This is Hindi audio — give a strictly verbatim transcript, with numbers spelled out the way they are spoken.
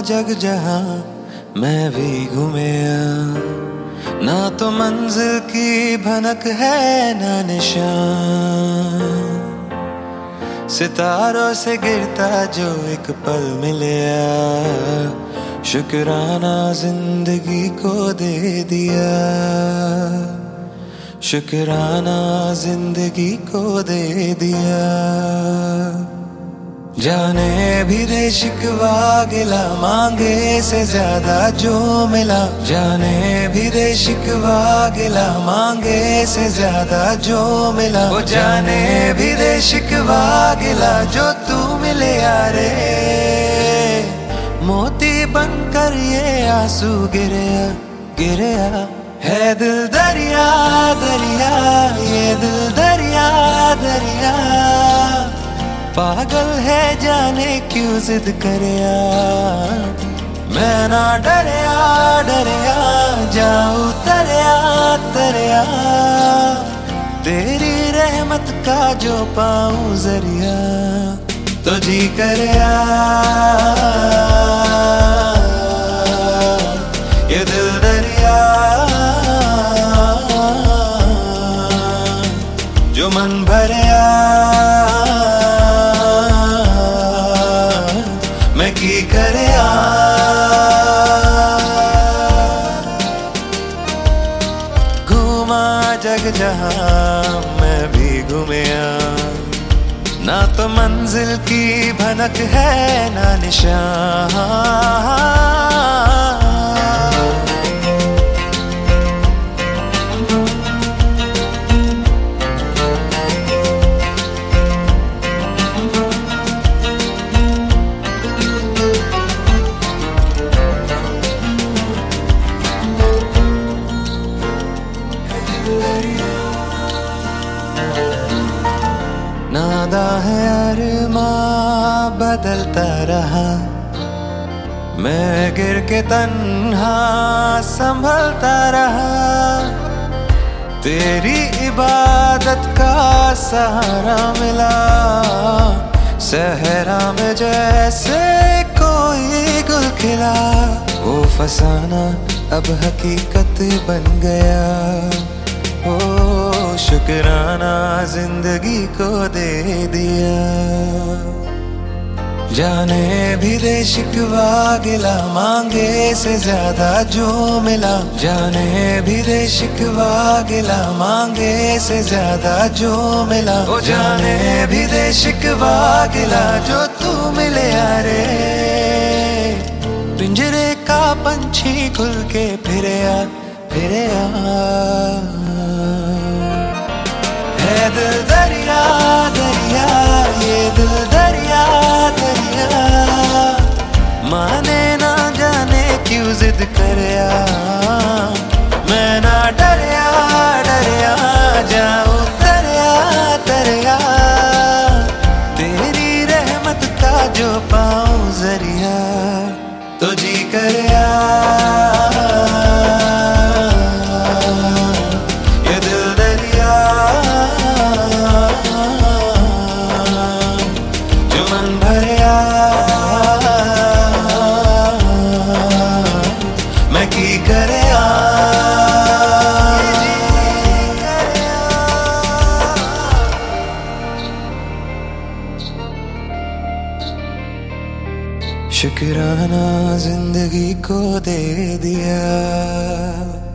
जग जहां मैं भी घूमिया, ना तो मंजिल की भनक है ना निशान। सितारों से गिरता जो एक पल मिलया, शुक्राना जिंदगी को दे दिया, शुक्राना जिंदगी को दे दिया। जाने भी दे शिकवा गिला, मांगे से ज्यादा जो मिला। जाने भी दे शिकवा गिला, मांगे से ज्यादा जो मिला। वो जाने भी दे शिकवा गिला जो तू मिले यारे, मोती बनकर ये आंसू गिरया गिरया। है दिल दरिया दरिया, ये दिल दरिया दरिया। पागल है जाने क्यों जिद करया, मैं ना डरया डरया जाऊं तरया तरया। तेरी रहमत का जो पाऊं जरिया, तो जी करया ये दिल दरिया। जो मन भरया मैं की करया। घूमा जग जहां मैं भी घूमिया, ना तो मंजिल की भनक है ना निशान। नादा है अरमां बदलता रहा, मैं गिर के तन्हा संभलता रहा। तेरी इबादत का सहारा मिला, सहरा में जैसे कोई गुल खिला। वो फसाना अब हकीकत बन गया, ओ शुक्राना जिंदगी को दे दिया। जाने भी दे शिकवा गिला, मांगे से ज्यादा जो मिला। जाने भी दे शिकवा गिला, मांगे से ज्यादा जो मिला। ओ जाने भी दे शिकवा गिला जो तू मिले यारे, पिंजरे का पंछी खुल के फिरया फिरया। है दिल दरिया दरिया, ये दिल दरिया दरिया। माने ना जाने क्यों जिद करया, मैं ना डरया डरया जाऊं तरया तरया। तेरी रहमत का जो पाऊं जरिया, तो जी करया मैं की करया। शुक्राना जिंदगी को दे दिया।